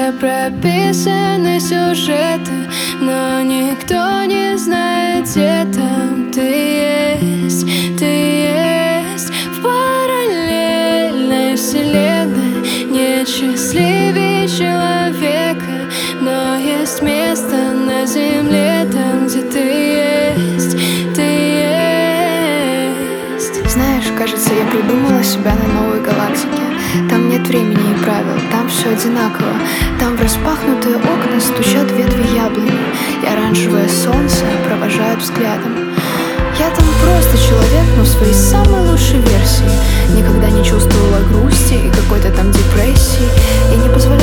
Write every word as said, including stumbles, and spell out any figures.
все прописаны сюжеты, но никто не знает, где там ты есть. Ты есть в параллельной вселенной. Нет счастливее человека, но есть место на земле, там, где ты есть. Ты есть. Знаешь, кажется, я придумала себя на новой галактике. Там нет времени и правил, там все одинаково. Там в распахнутые окна стучат ветви яблони, и оранжевое солнце провожают взглядом. Я там просто человек, но в своей самой лучшей версии. Никогда не чувствовала грусти и какой-то там депрессии. Я не позволяю